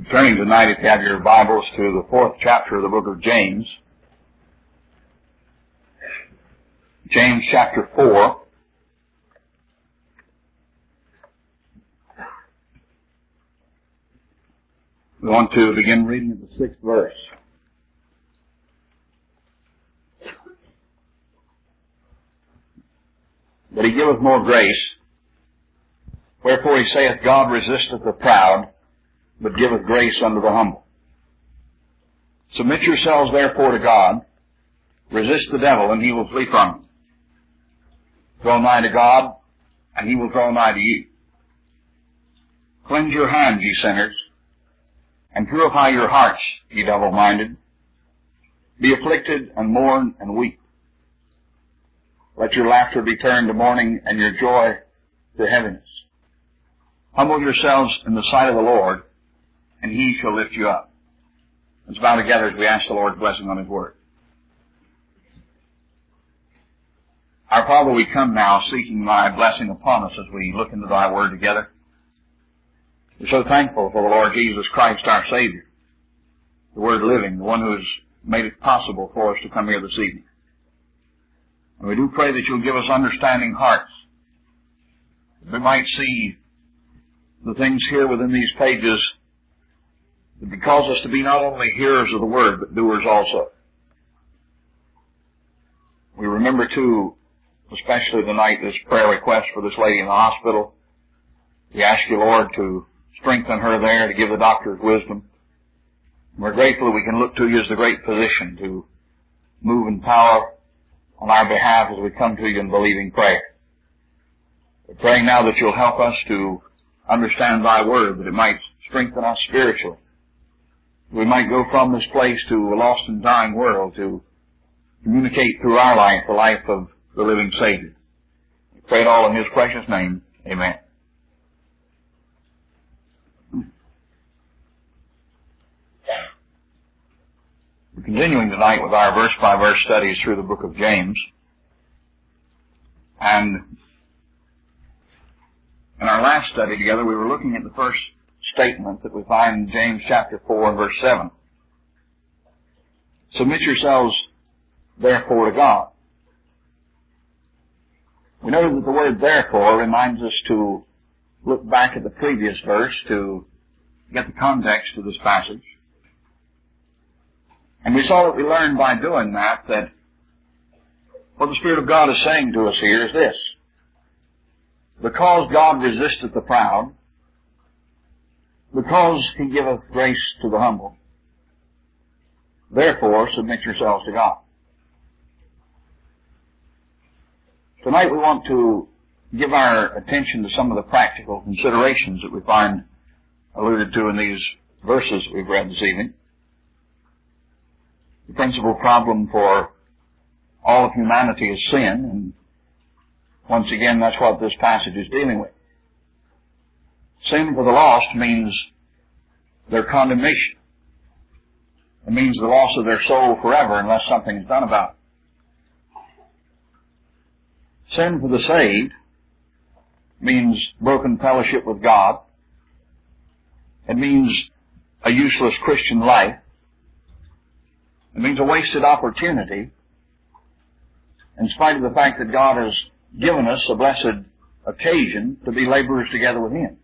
Turning tonight, if you have your Bibles, to the 4th chapter of the book of James. James chapter 4. We want to begin reading at the 6th verse. But he giveth more grace. Wherefore he saith, God resisteth the proud, but giveth grace unto the humble. Submit yourselves therefore to God. Resist the devil, and he will flee from you. Draw nigh to God, and he will draw nigh to you. Cleanse your hands, ye sinners, and purify your hearts, ye double-minded. Be afflicted, and mourn, and weep. Let your laughter be turned to mourning, and your joy to heaviness. Humble yourselves in the sight of the Lord, and he shall lift you up. Let's bow together as we ask the Lord's blessing on his word. Our Father, we come now seeking thy blessing upon us as we look into thy word together. We're so thankful for the Lord Jesus Christ, our Savior, the Word living, the one who has made it possible for us to come here this evening. And we do pray that you'll give us understanding hearts, that we might see the things here within these pages that would cause us to be not only hearers of the word, but doers also. We remember too, especially tonight, this prayer request for this lady in the hospital. We ask you, Lord, to strengthen her there, to give the doctors wisdom. And we're grateful that we can look to you as the great physician to move in power on our behalf as we come to you in believing prayer. We're praying now that you'll help us to understand thy word, that it might strengthen us spiritually. We might go from this place to a lost and dying world to communicate through our life the life of the living Savior. We pray it all in his precious name. Amen. We're continuing tonight with our verse-by-verse studies through the book of James. And in our last study together, we were looking at the first statement that we find in James chapter 4 and verse 7. Submit yourselves therefore to God. We know that the word therefore reminds us to look back at the previous verse to get the context of this passage. And we saw that we learned by doing that what the Spirit of God is saying to us here is this: because God resisteth the proud, because he giveth grace to the humble, therefore submit yourselves to God. Tonight we want to give our attention to some of the practical considerations that we find alluded to in these verses we've read this evening. The principal problem for all of humanity is sin, and once again that's what this passage is dealing with. Sin for the lost means their condemnation. It means the loss of their soul forever unless something is done about it. Sin for the saved means broken fellowship with God. It means a useless Christian life. It means a wasted opportunity, in spite of the fact that God has given us a blessed occasion to be laborers together with him.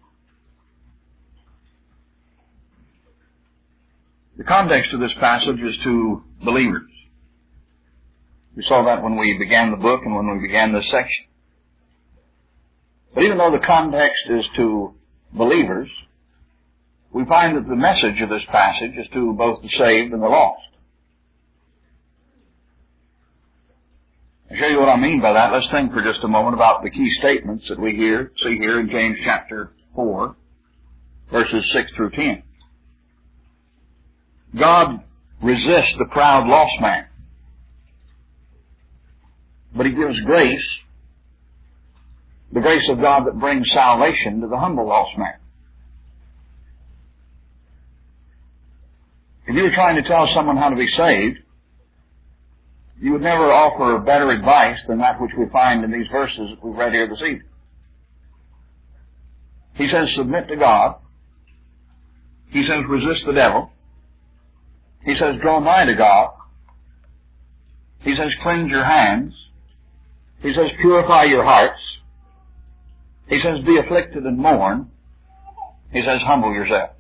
The context of this passage is to believers. We saw that when we began the book and when we began this section. But even though the context is to believers, we find that the message of this passage is to both the saved and the lost. I'll show you what I mean by that. Let's think for just a moment about the key statements that we see here in James chapter 4, verses 6 through 10. God resists the proud lost man, but he gives grace, the grace of God that brings salvation to the humble lost man. If you were trying to tell someone how to be saved, you would never offer better advice than that which we find in these verses that we've read here this evening. He says, submit to God, He says, resist the devil. He says, draw nigh to God. He says, cleanse your hands. He says, purify your hearts. He says, be afflicted and mourn. He says, humble yourselves.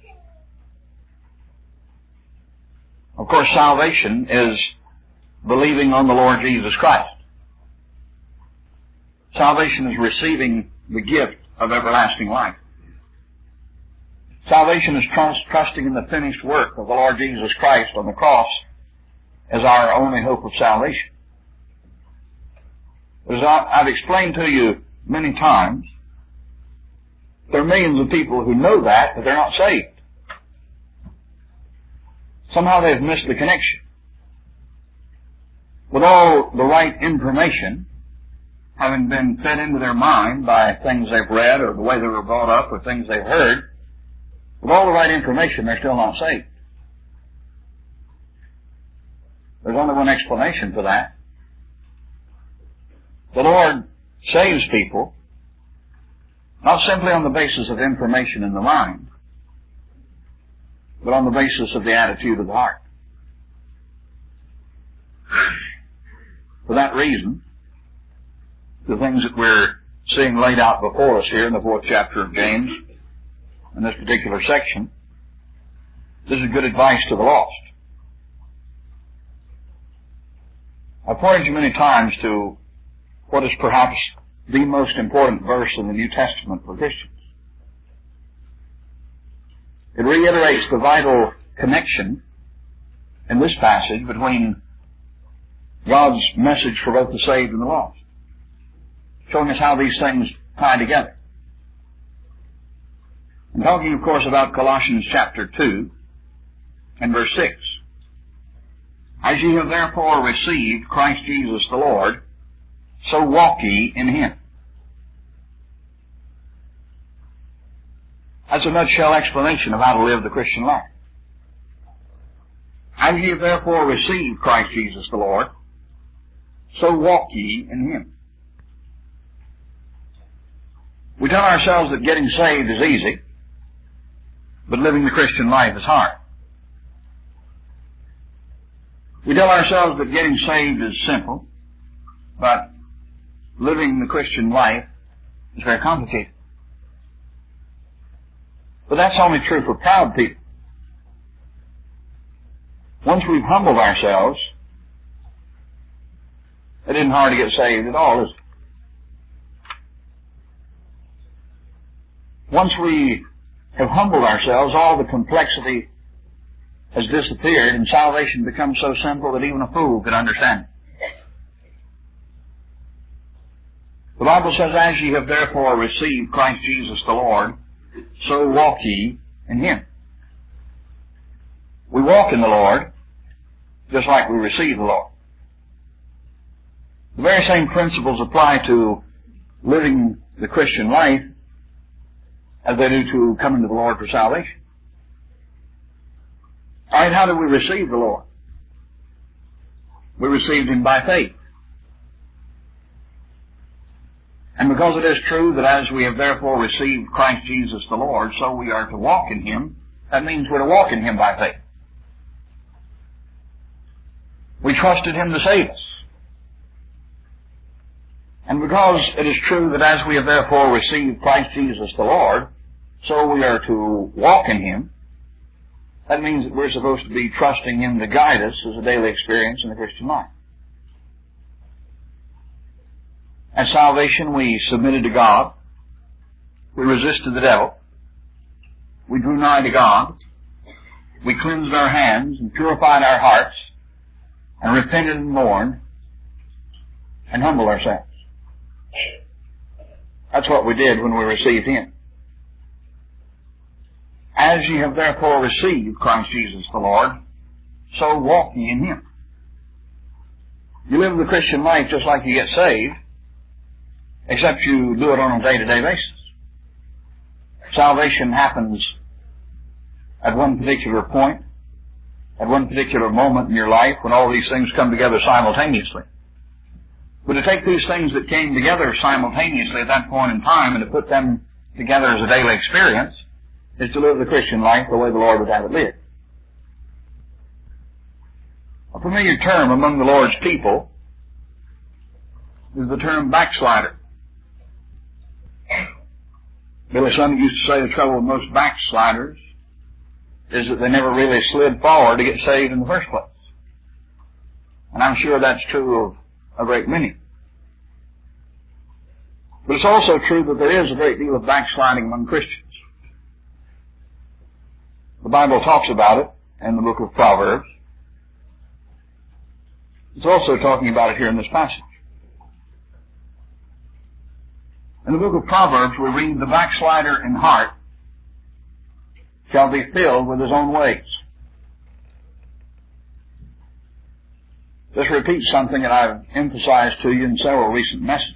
Of course, salvation is believing on the Lord Jesus Christ. Salvation is receiving the gift of everlasting life. Salvation is trusting in the finished work of the Lord Jesus Christ on the cross as our only hope of salvation. As I've explained to you many times, there are millions of people who know that, but they're not saved. Somehow they've missed the connection. With all the right information having been fed into their mind by things they've read or the way they were brought up or things they've heard, with all the right information, they're still not saved. There's only one explanation for that. The Lord saves people not simply on the basis of information in the mind, but on the basis of the attitude of the heart. For that reason, the things that we're seeing laid out before us here in the 4th chapter of James, in this particular section, this is good advice to the lost. I've pointed you many times to what is perhaps the most important verse in the New Testament for Christians. It reiterates the vital connection in this passage between God's message for both the saved and the lost, showing us how these things tie together. I'm talking, of course, about Colossians chapter 2 and verse 6. As ye have therefore received Christ Jesus the Lord, so walk ye in Him. That's a nutshell explanation of how to live the Christian life. As ye have therefore received Christ Jesus the Lord, so walk ye in Him. We tell ourselves that getting saved is easy, but living the Christian life is hard. We tell ourselves that getting saved is simple, but living the Christian life is very complicated. But that's only true for proud people. Once we've humbled ourselves, it isn't hard to get saved at all, is it? Once we have humbled ourselves, all the complexity has disappeared and salvation becomes so simple that even a fool could understand it. The Bible says, as ye have therefore received Christ Jesus the Lord, so walk ye in Him. We walk in the Lord just like we receive the Lord. The very same principles apply to living the Christian life as they do to coming to the Lord for salvation. All right, how do we receive the Lord? We received Him by faith. And because it is true that as we have therefore received Christ Jesus the Lord, so we are to walk in Him, that means we're to walk in Him by faith. We trusted Him to save us. And because it is true that as we have therefore received Christ Jesus the Lord, so we are to walk in Him, that means that we're supposed to be trusting Him to guide us as a daily experience in the Christian life. At salvation, we submitted to God. We resisted the devil. We drew nigh to God. We cleansed our hands and purified our hearts and repented and mourned and humbled ourselves. That's what we did when we received Him. As ye have therefore received Christ Jesus the Lord, so walk ye in Him. You live the Christian life just like you get saved, except you do it on a day-to-day basis. Salvation happens at one particular point, at one particular moment in your life when all these things come together simultaneously. But to take these things that came together simultaneously at that point in time and to put them together as a daily experience is to live the Christian life the way the Lord would have it lived. A familiar term among the Lord's people is the term backslider. Billy Sunday used to say the trouble with most backsliders is that they never really slid forward to get saved in the first place. And I'm sure that's true of a great many. But it's also true that there is a great deal of backsliding among Christians. The Bible talks about it in the book of Proverbs. It's also talking about it here in this passage. In the book of Proverbs we read, the backslider in heart shall be filled with his own ways. This repeats something that I've emphasized to you in several recent messages.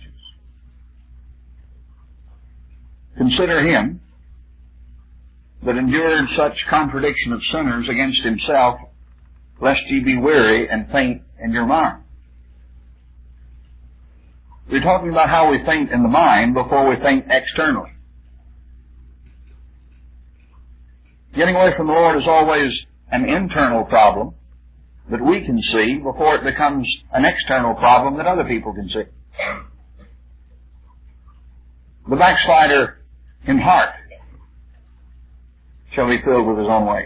Consider him that endured such contradiction of sinners against himself, lest ye be weary and faint in your mind. We're talking about how we think in the mind before we think externally. Getting away from the Lord is always an internal problem that we can see before it becomes an external problem that other people can see. The backslider in heart shall be filled with his own ways.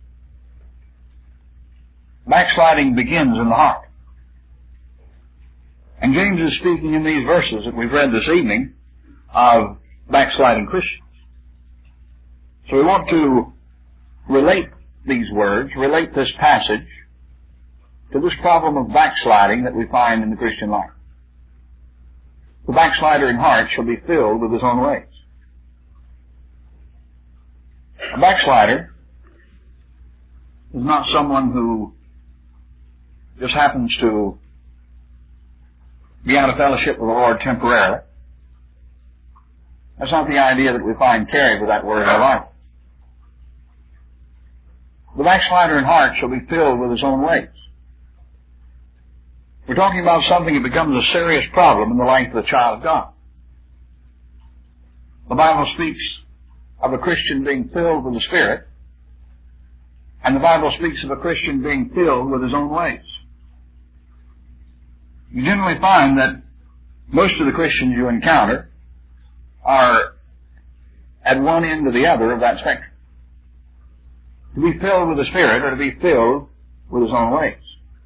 Backsliding begins in the heart. And James is speaking in these verses that we've read this evening of backsliding Christians. So we want to relate these words, relate this passage to this problem of backsliding that we find in the Christian life. The backslider in heart shall be filled with his own ways. A backslider is not someone who just happens to be out of fellowship with the Lord temporarily. That's not the idea that we find carried with that word in our Bible. The backslider in heart shall be filled with his own ways. We're talking about something that becomes a serious problem in the life of the child of God. The Bible speaks of a Christian being filled with the Spirit, and the Bible speaks of a Christian being filled with his own ways. You generally find that most of the Christians you encounter are at one end or the other of that spectrum. To be filled with the Spirit or to be filled with his own ways.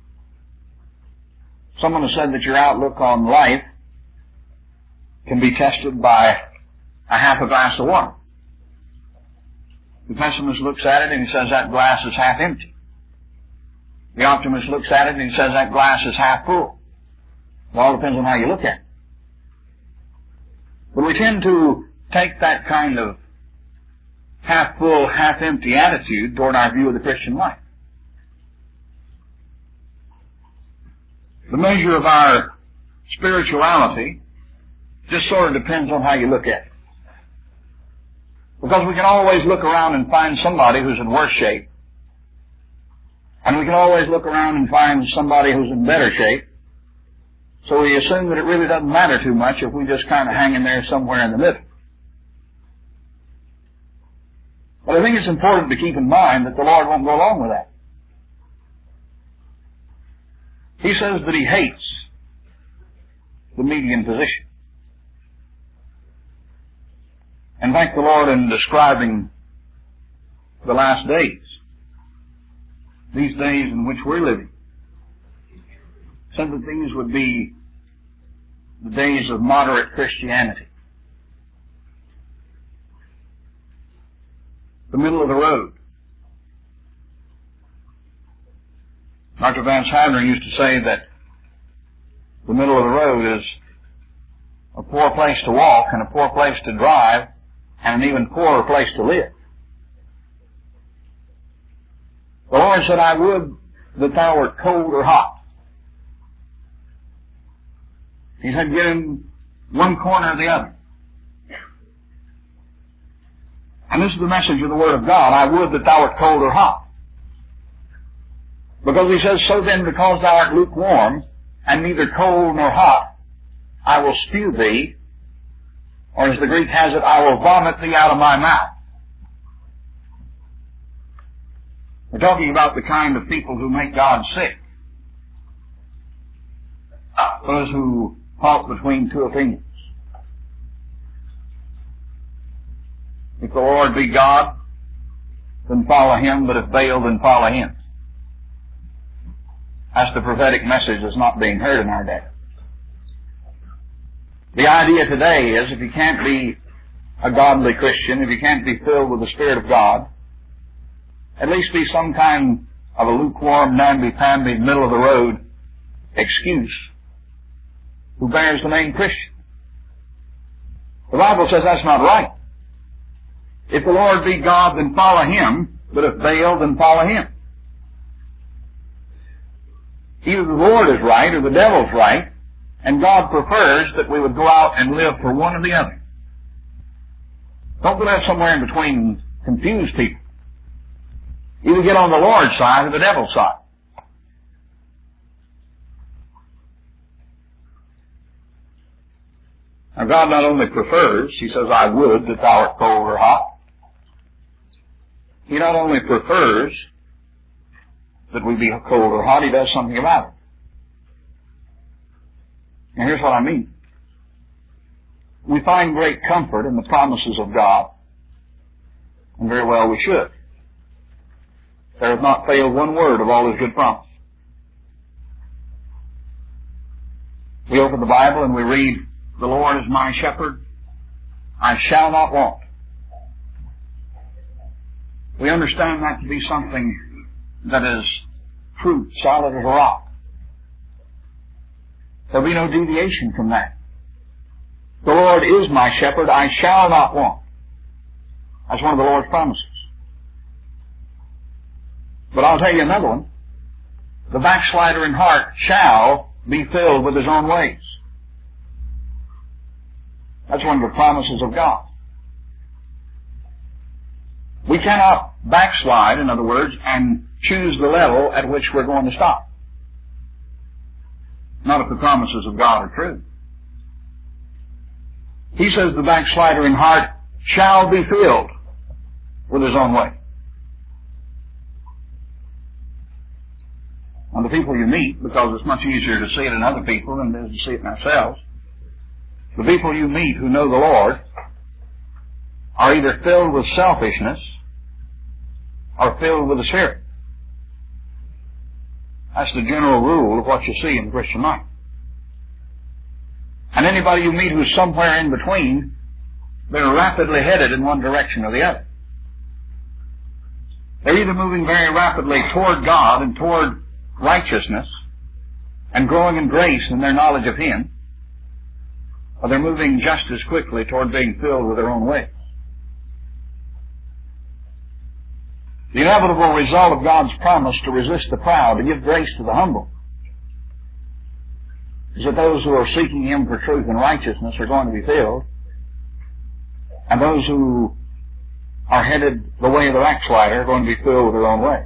Someone has said that your outlook on life can be tested by a half a glass of water. The pessimist looks at it and he says that glass is half empty. The optimist looks at it and he says that glass is half full. It all depends on how you look at it. But we tend to take that kind of half full, half empty attitude toward our view of the Christian life. The measure of our spirituality just sort of depends on how you look at it. Because we can always look around and find somebody who's in worse shape. And we can always look around and find somebody who's in better shape. So we assume that it really doesn't matter too much if we just kind of hang in there somewhere in the middle. But I think it's important to keep in mind that the Lord won't go along with that. He says that he hates the median position. In fact, the Lord, in describing the last days, these days in which we're living, said that these would be the days of moderate Christianity. The middle of the road. Dr. Vance Havner used to say that the middle of the road is a poor place to walk and a poor place to drive and an even poorer place to live. The Lord said, I would that thou wert cold or hot. He said, get in one corner or the other. And this is the message of the Word of God. I would that thou wert cold or hot. Because he says, so then, because thou art lukewarm, and neither cold nor hot, I will spew thee, or as the Greek has it, I will vomit thee out of my mouth. We're talking about the kind of people who make God sick. Those who halt between two opinions. If the Lord be God, then follow Him, but if Baal, then follow him. That's the prophetic message that's not being heard in our day. The idea today is if you can't be a godly Christian, if you can't be filled with the Spirit of God, at least be some kind of a lukewarm, namby-pamby, middle-of-the-road excuse who bears the name Christian. The Bible says that's not right. If the Lord be God, then follow Him, but if Baal, then follow him. Either the Lord is right or the devil's right, and God prefers that we would go out and live for one or the other. Don't go out somewhere in between and confuse people. Either get on the Lord's side or the devil's side. Now God not only prefers, He says, I would that thou art cold or hot. He not only prefers that we be cold or hot, He does something about it. And here's what I mean. We find great comfort in the promises of God, and very well we should. There hath not failed one word of all His good promise. We open the Bible and we read, the Lord is my shepherd, I shall not want. We understand that to be something that is truth, solid as a rock. There'll be no deviation from that. The Lord is my shepherd, I shall not want. That's one of the Lord's promises. But I'll tell you another one. The backslider in heart shall be filled with his own ways. That's one of the promises of God. We cannot backslide, in other words, and choose the level at which we're going to stop. Not if the promises of God are true. He says the backslider in heart shall be filled with his own way. Now the people you meet, because it's much easier to see it in other people than it is to see it in ourselves, the people you meet who know the Lord are either filled with selfishness or filled with the Spirit. That's the general rule of what you see in the Christian life. And anybody you meet who's somewhere in between, they're rapidly headed in one direction or the other. They're either moving very rapidly toward God and toward righteousness and growing in grace in their knowledge of Him, or they're moving just as quickly toward being filled with their own ways. The inevitable result of God's promise to resist the proud, to give grace to the humble, is that those who are seeking Him for truth and righteousness are going to be filled, and those who are headed the way of the backslider are going to be filled with their own ways.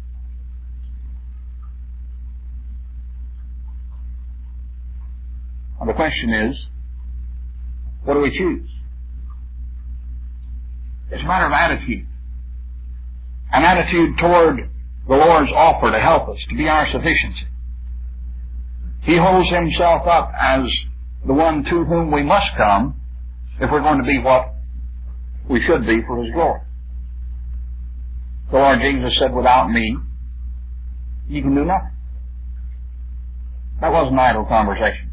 Now the question is, what do we choose? It's a matter of attitude. An attitude toward the Lord's offer to help us, to be our sufficiency. He holds Himself up as the one to whom we must come if we're going to be what we should be for His glory. The Lord Jesus said, without me, you can do nothing. That wasn't idle conversation.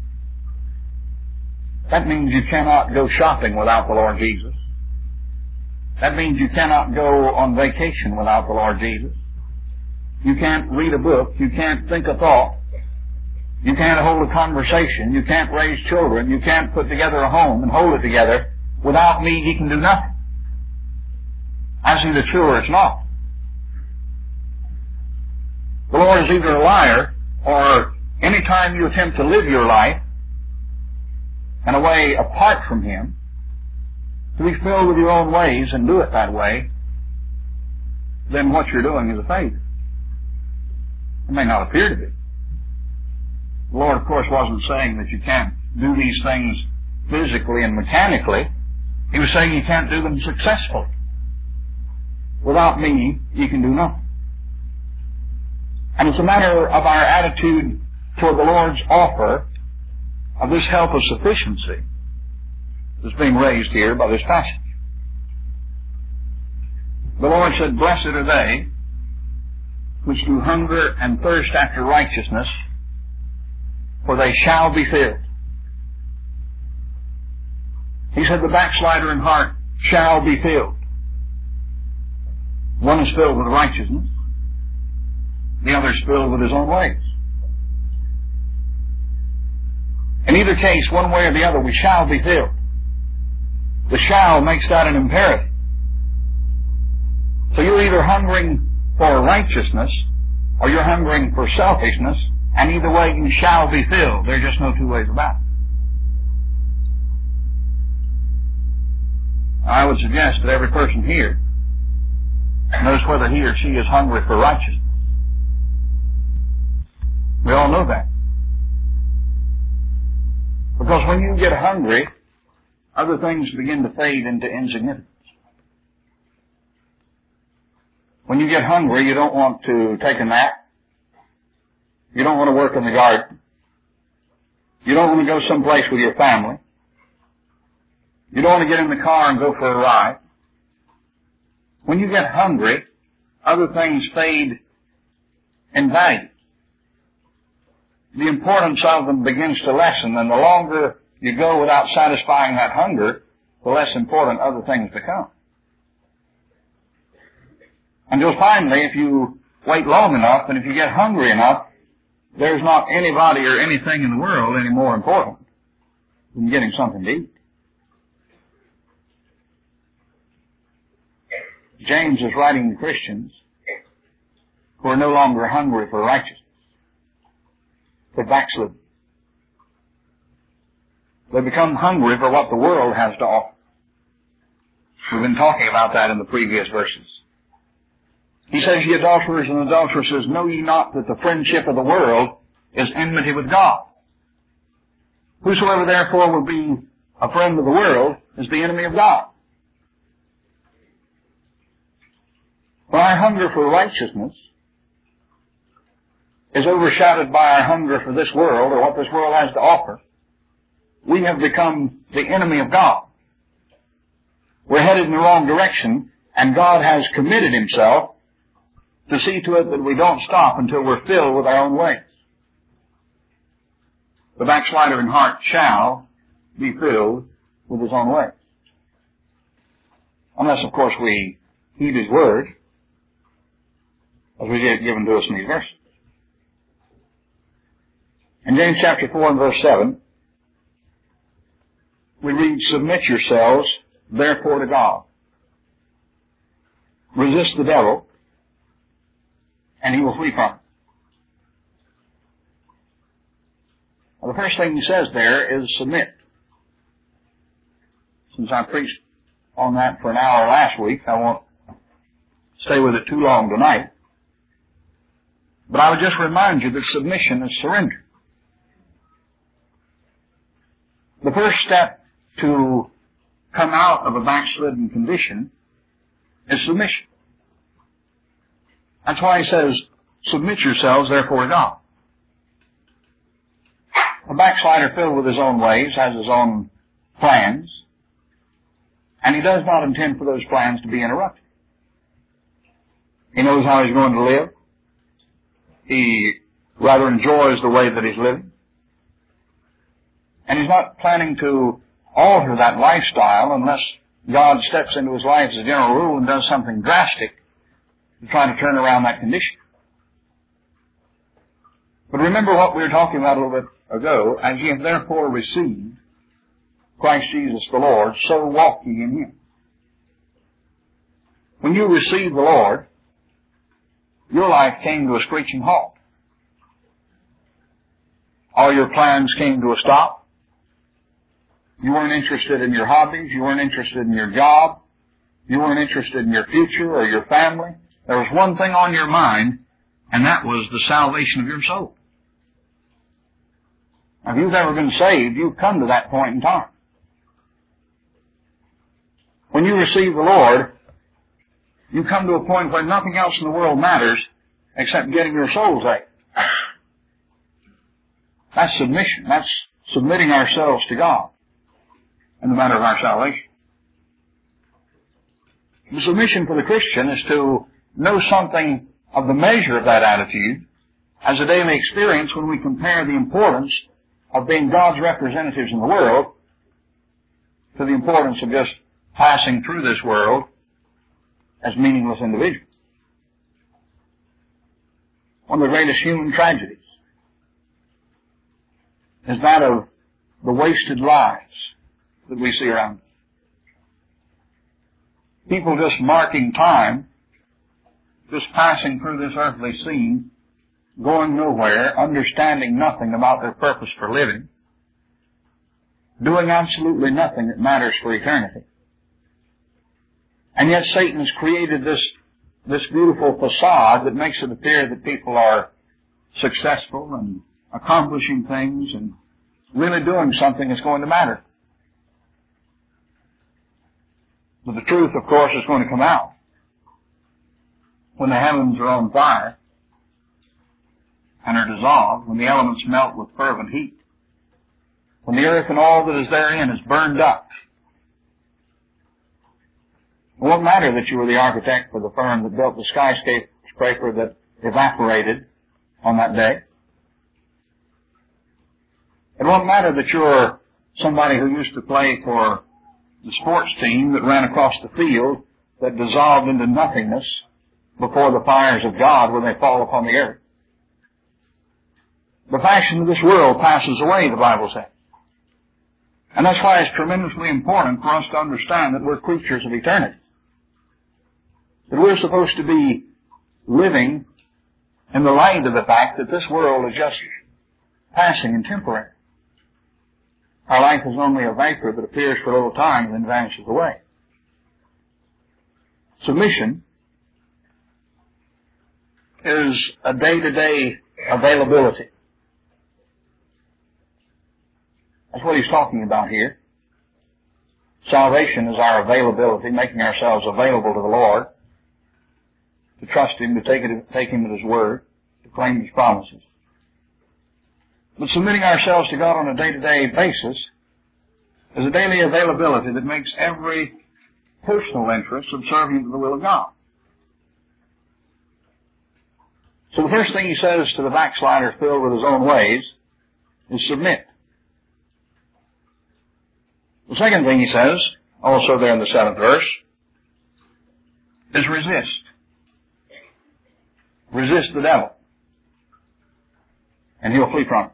That means you cannot go shopping without the Lord Jesus. That means you cannot go on vacation without the Lord Jesus. You can't read a book. You can't think a thought. You can't hold a conversation. You can't raise children. You can't put together a home and hold it together. Without me, you can do nothing. That's either true or it's not. The Lord is either a liar, or any time you attempt to live your life in a way apart from Him, to be filled with your own ways and do it that way, then what you're doing is a failure. It may not appear to be. The Lord, of course, wasn't saying that you can't do these things physically and mechanically. He was saying you can't do them successfully. Without me, you can do nothing. And it's a matter of our attitude toward the Lord's offer of this help of sufficiency that's being raised here by this passage. The Lord said, "Blessed are they which do hunger and thirst after righteousness, for they shall be filled." He said the backslider in heart shall be filled. One is filled with righteousness. The other is filled with his own ways. In either case, one way or the other, we shall be filled. The shall makes that an imperative. So you're either hungering for righteousness or you're hungering for selfishness, and either way you shall be filled. There's just no two ways about it. I would suggest that every person here knows whether he or she is hungry for righteousness. We all know that. Because when you get hungry, other things begin to fade into insignificance. When you get hungry, you don't want to take a nap. You don't want to work in the garden. You don't want to go someplace with your family. You don't want to get in the car and go for a ride. When you get hungry, other things fade in value. The importance of them begins to lessen, and the longer you go without satisfying that hunger, the less important other things become. Until finally, if you wait long enough and if you get hungry enough, there's not anybody or anything in the world any more important than getting something to eat. James is writing to Christians who are no longer hungry for righteousness. They're backslidden. They become hungry for what the world has to offer. We've been talking about that in the previous verses. He says, "Ye adulterers and adulteresses, know ye not that the friendship of the world is enmity with God? Whosoever therefore will be a friend of the world is the enemy of God." When our hunger for righteousness is overshadowed by our hunger for this world or what this world has to offer, we have become the enemy of God. We're headed in the wrong direction, and God has committed himself to see to it that we don't stop until we're filled with our own ways. The backslider in heart shall be filled with his own ways. Unless, of course, we heed his word, as we get given to us in these verses. In James chapter 4 and verse 7, we read, "Submit yourselves, therefore, to God. Resist the devil, and he will flee from you." Well, the first thing he says there is submit. Since I preached on that for an hour last week, I won't stay with it too long tonight. But I would just remind you that submission is surrender. The first step to come out of a backslidden condition is submission. That's why he says, "Submit yourselves, therefore, to God." A backslider filled with his own ways has his own plans, and he does not intend for those plans to be interrupted. He knows how he's going to live. He rather enjoys the way that he's living. And he's not planning to alter that lifestyle unless God steps into his life as a general rule and does something drastic to try to turn around that condition. But remember what we were talking about a little bit ago. "As ye have therefore received Christ Jesus the Lord, so walk ye in him." When you received the Lord, your life came to a screeching halt. All your plans came to a stop. You weren't interested in your hobbies. You weren't interested in your job. You weren't interested in your future or your family. There was one thing on your mind, and that was the salvation of your soul. Now, if you've ever been saved, you've come to that point in time. When you receive the Lord, you come to a point where nothing else in the world matters except getting your soul saved. That's submission. That's submitting ourselves to God in the matter of our salvation. The submission for the Christian is to know something of the measure of that attitude as a daily experience when we compare the importance of being God's representatives in the world to the importance of just passing through this world as meaningless individuals. One of the greatest human tragedies is that of the wasted lives that we see around us. People just marking time, just passing through this earthly scene, going nowhere, understanding nothing about their purpose for living, doing absolutely nothing that matters for eternity. And yet Satan has created this beautiful facade that makes it appear that people are successful and accomplishing things and really doing something that's going to matter. But the truth, of course, is going to come out when the heavens are on fire and are dissolved, when the elements melt with fervent heat, when the earth and all that is therein is burned up. It won't matter that you were the architect for the firm that built the skyscraper that evaporated on that day. It won't matter that you're somebody who used to play for the sports team that ran across the field that dissolved into nothingness before the fires of God when they fall upon the earth. The fashion of this world passes away, the Bible says. And that's why it's tremendously important for us to understand that we're creatures of eternity. That we're supposed to be living in the light of the fact that this world is just passing and temporary. Our life is only a vapor that appears for a little time and then vanishes away. Submission is a day-to-day availability. That's what he's talking about here. Salvation is our availability, making ourselves available to the Lord, to trust Him, to take Him at His word, to claim His promises. But submitting ourselves to God on a day-to-day basis is a daily availability that makes every personal interest subservient to the will of God. So the first thing he says to the backslider filled with his own ways is submit. The second thing he says, also there in the 7th verse, is resist. Resist the devil, and he'll flee from it.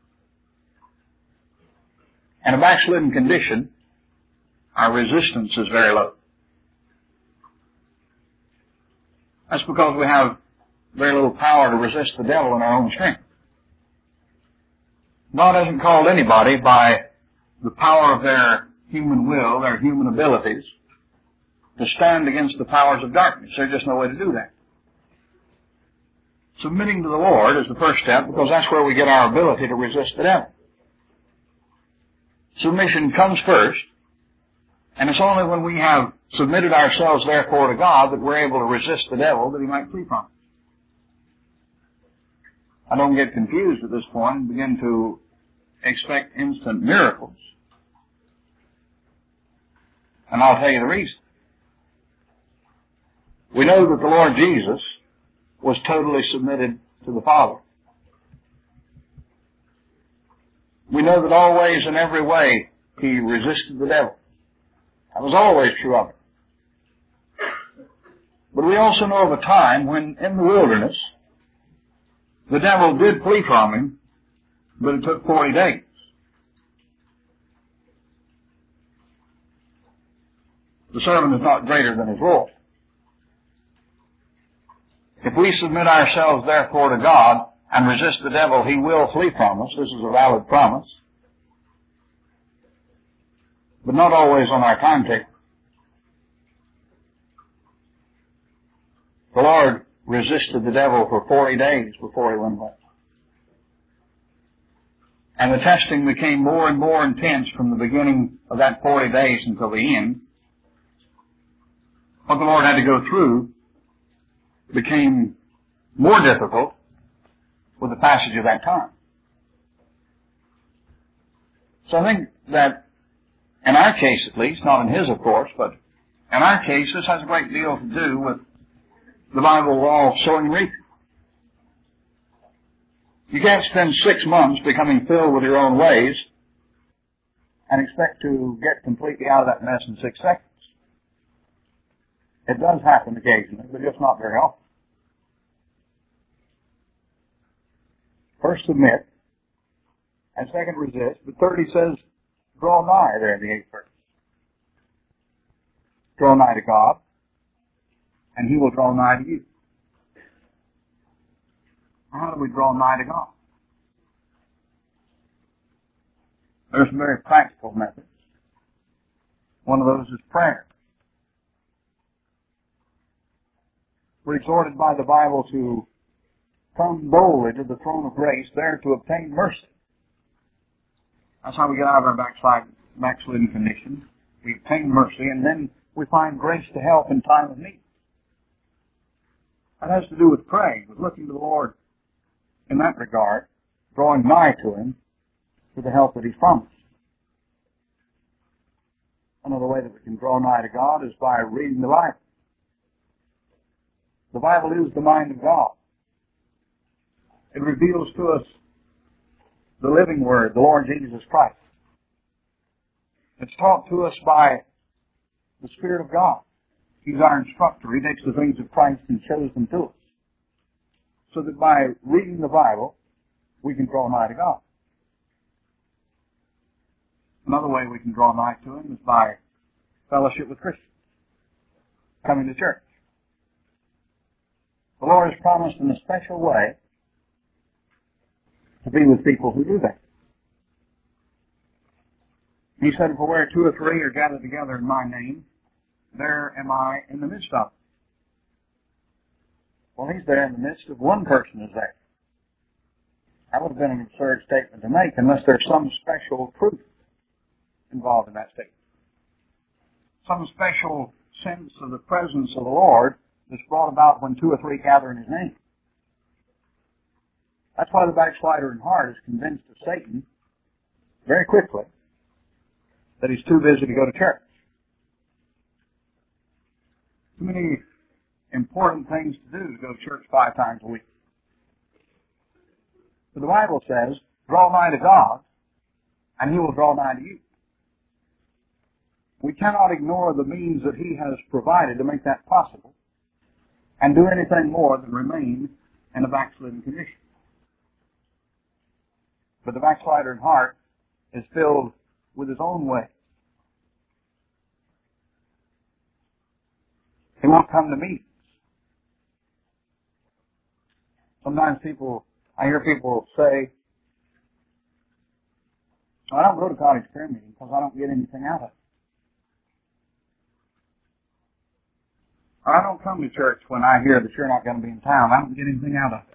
In a backslidden condition, our resistance is very low. That's because we have very little power to resist the devil in our own strength. God hasn't called anybody by the power of their human will, their human abilities, to stand against the powers of darkness. There's just no way to do that. Submitting to the Lord is the first step, because that's where we get our ability to resist the devil. Submission comes first, and it's only when we have submitted ourselves therefore to God that we're able to resist the devil that he might flee from us. I don't get confused at this point and begin to expect instant miracles. And I'll tell you the reason. We know that the Lord Jesus was totally submitted to the Father. We know that always and every way he resisted the devil. That was always true of him. But we also know of a time when in the wilderness the devil did flee from him, but it took 40 days. The servant is not greater than his Lord. If we submit ourselves therefore to God and resist the devil, he will flee from us. This is a valid promise. But not always on our timetable. The Lord resisted the devil for 40 days before he went away. And the testing became more and more intense from the beginning of that 40 days until the end. What the Lord had to go through became more difficult with the passage of that time. So I think that in our case at least, not in his of course, but in our case this has a great deal to do with the Bible law of sowing and reaping. You can't spend 6 months becoming filled with your own ways and expect to get completely out of that mess in 6 seconds. It does happen occasionally, but just not very often. First submit, and second resist. But third he says, draw nigh there in the 8th verse. Draw nigh to God, and He will draw nigh to you. How do we draw nigh to God? There's some very practical methods. One of those is prayer. We're exhorted by the Bible to come boldly to the throne of grace, there to obtain mercy. That's how we get out of our backslidden condition. We obtain mercy, and then we find grace to help in time of need. That has to do with praying, with looking to the Lord in that regard, drawing nigh to Him for the help that He's promised. Another way that we can draw nigh to God is by reading the Bible. The Bible is the mind of God. It reveals to us the living Word, the Lord Jesus Christ. It's taught to us by the Spirit of God. He's our instructor. He takes the things of Christ and shows them to us. So that by reading the Bible, we can draw nigh to God. Another way we can draw nigh to Him is by fellowship with Christians, coming to church. The Lord has promised in a special way to be with people who do that. He said, for where 2 or 3 are gathered together in my name, there am I in the midst of them. Well, He's there in the midst of one person is there. That would have been an absurd statement to make unless there's some special truth involved in that statement. Some special sense of the presence of the Lord that's brought about when 2 or 3 gather in His name. That's why the backslider in heart is convinced of Satan very quickly that he's too busy to go to church. Too many important things to do to go to church 5 times a week. But the Bible says, draw nigh to God, and He will draw nigh to you. We cannot ignore the means that He has provided to make that possible and do anything more than remain in a backslidden condition. But the backslider in heart is filled with his own ways. He won't come to meetings. Sometimes I hear people say, I don't go to cottage prayer meetings because I don't get anything out of it. Or I don't come to church when I hear that you're not going to be in town. I don't get anything out of it.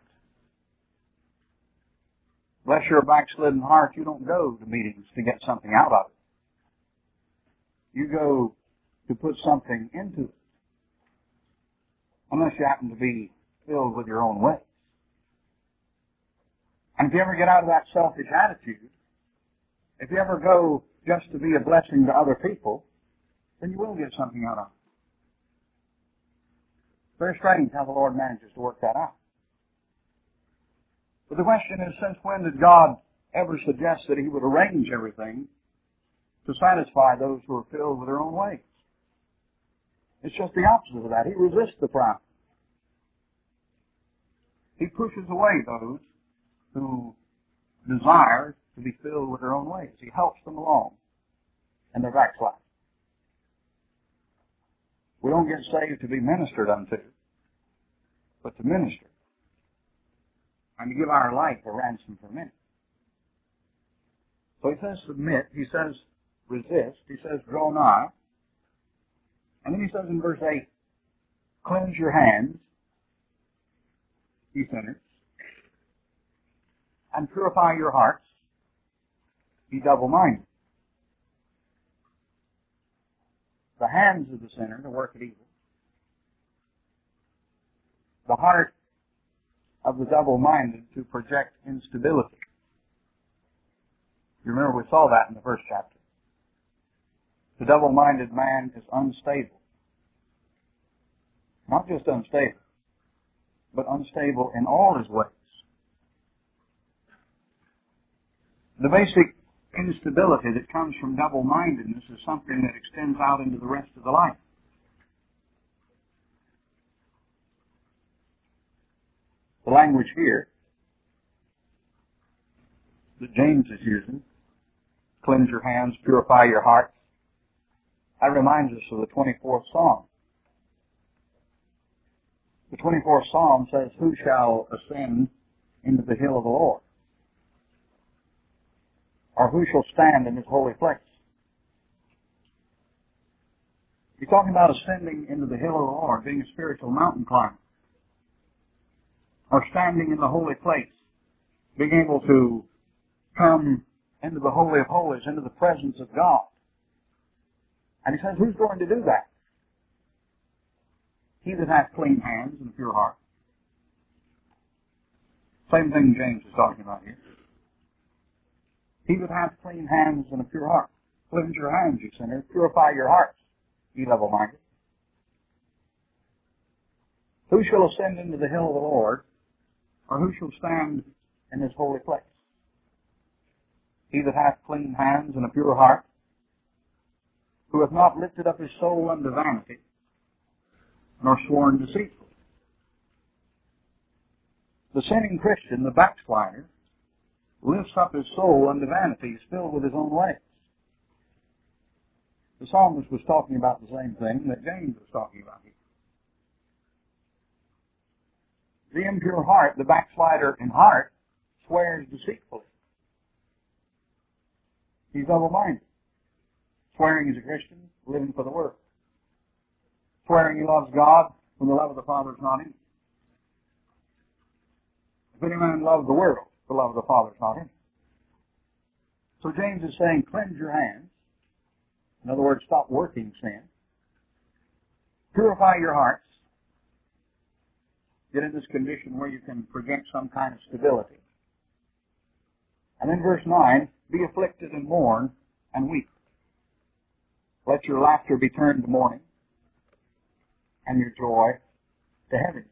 Unless you're a backslidden heart, you don't go to meetings to get something out of it. You go to put something into it. Unless you happen to be filled with your own ways. And if you ever get out of that selfish attitude, if you ever go just to be a blessing to other people, then you will get something out of it. Very strange how the Lord manages to work that out. But the question is, since when did God ever suggest that He would arrange everything to satisfy those who are filled with their own ways? It's just the opposite of that. He resists the proud. He pushes away those who desire to be filled with their own ways. He helps them along in their backslide. We don't get saved to be ministered unto, but to minister. And to give our life a ransom for many. So He says submit, He says resist, He says draw nigh. And then He says in verse 8, cleanse your hands, ye sinners, and purify your hearts, ye double-minded. The hands of the sinner to work at evil. The heart of the double-minded to project instability. You remember we saw that in the first chapter. The double-minded man is unstable. Not just unstable, but unstable in all his ways. The basic instability that comes from double-mindedness is something that extends out into the rest of the life. The language here that James is using, cleanse your hands, purify your hearts, that reminds us of the 24th Psalm. The 24th Psalm says, who shall ascend into the hill of the Lord? Or who shall stand in his holy place? You're talking about ascending into the hill of the Lord, being a spiritual mountain climber. Or standing in the holy place, being able to come into the Holy of Holies, into the presence of God. And he says, who's going to do that? He that hath clean hands and a pure heart. Same thing James is talking about here. He that hath clean hands and a pure heart. Cleanse your hands, you sinners. Purify your hearts, ye level-minded. Who shall ascend into the hill of the Lord, or who shall stand in his holy place? He that hath clean hands and a pure heart, who hath not lifted up his soul unto vanity, nor sworn deceitfully. The sinning Christian, the backslider, lifts up his soul unto vanity. He's filled with his own ways. The psalmist was talking about the same thing that James was talking about here. The impure heart, the backslider in heart, swears deceitfully. He's double-minded. Swearing he's a Christian, living for the world. Swearing he loves God when the love of the Father is not in him. If any man love the world, the love of the Father is not in him. So James is saying, cleanse your hands. In other words, stop working sin. Purify your hearts. Get in this condition where you can project some kind of stability. And then verse 9, be afflicted and mourn and weep. Let your laughter be turned to mourning and your joy to heaviness.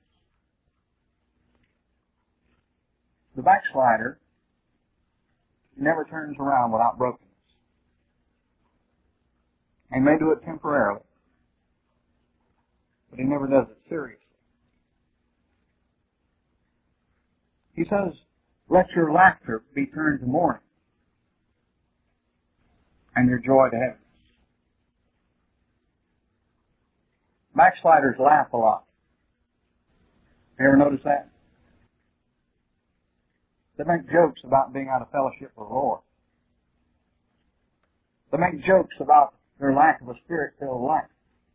The backslider never turns around without brokenness. He may do it temporarily, but he never does it seriously. He says, let your laughter be turned to mourning and your joy to heaviness. Backsliders laugh a lot. You ever notice that? They make jokes about being out of fellowship with the Lord. They make jokes about their lack of a Spirit-filled life.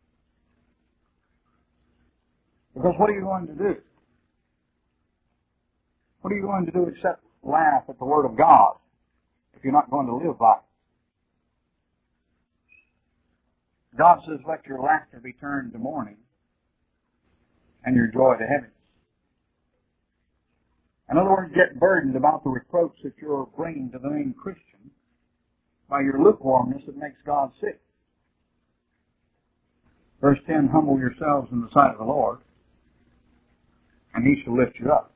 Because what are you going to do? What are you going to do except laugh at the Word of God if you're not going to live by it? God says, let your laughter be turned to mourning and your joy to heaviness. In other words, get burdened about the reproach that you're bringing to the name Christian by your lukewarmness that makes God sick. Verse 10, humble yourselves in the sight of the Lord, and he shall lift you up.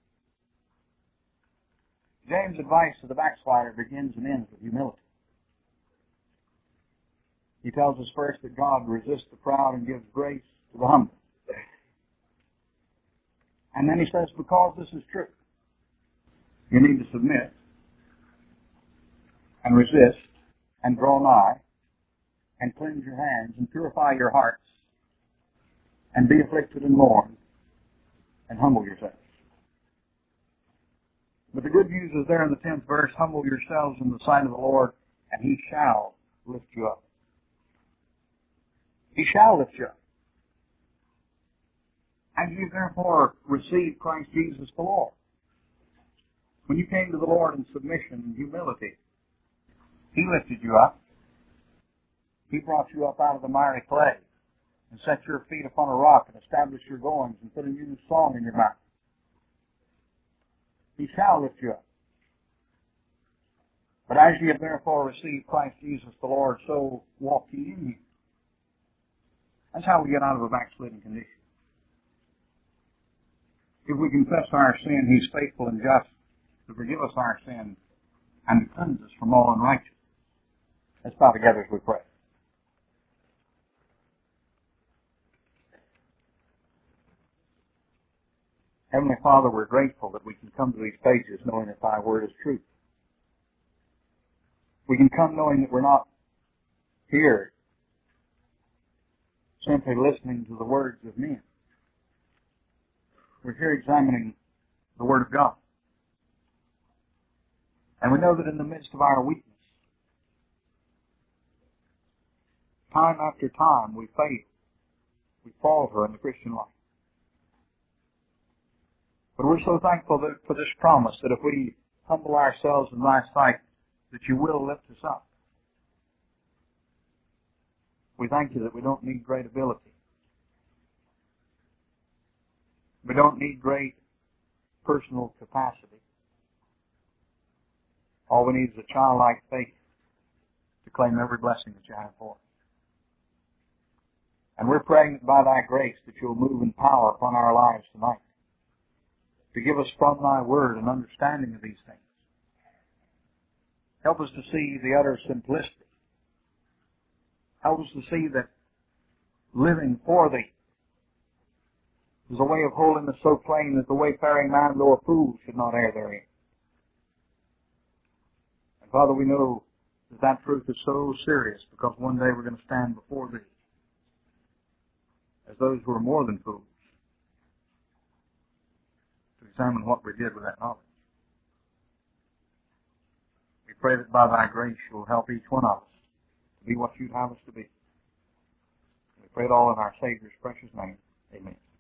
James' advice to the backslider begins and ends with humility. He tells us first that God resists the proud and gives grace to the humble. And then he says, because this is true, you need to submit and resist and draw nigh and cleanse your hands and purify your hearts and be afflicted and mourn and humble yourselves. But the good news is there in the 10th verse, humble yourselves in the sight of the Lord and he shall lift you up. He shall lift you up. And you therefore receive Christ Jesus the Lord. When you came to the Lord in submission and humility, he lifted you up. He brought you up out of the miry clay and set your feet upon a rock and established your goings and put a new song in your mouth. He shall lift you up. But as ye have therefore received Christ Jesus the Lord, so walk ye in him. That's how we get out of a backslidden condition. If we confess our sin, he's faithful and just to forgive us our sins and to cleanse us from all unrighteousness. Let's bow together as we pray. Heavenly Father, we're grateful that we can come to these pages knowing that thy word is true. We can come knowing that we're not here simply listening to the words of men. We're here examining the Word of God. And we know that in the midst of our weakness, time after time we fail. We falter in the Christian life. But we're so thankful for this promise that if we humble ourselves in thy sight, that you will lift us up. We thank you that we don't need great ability. We don't need great personal capacity. All we need is a childlike faith to claim every blessing that you have for us. And we're praying that by thy grace that you'll move in power upon our lives tonight, to give us from thy word an understanding of these things. Help us to see the utter simplicity. Help us to see that living for thee is a way of holiness so plain that the wayfaring man, though a fool, should not err therein. And Father, we know that that truth is so serious because one day we're going to stand before thee as those who are more than fools to examine what we did with that knowledge. We pray that by thy grace you'll help each one of us to be what you'd have us to be. We pray it all in our Savior's precious name. Amen.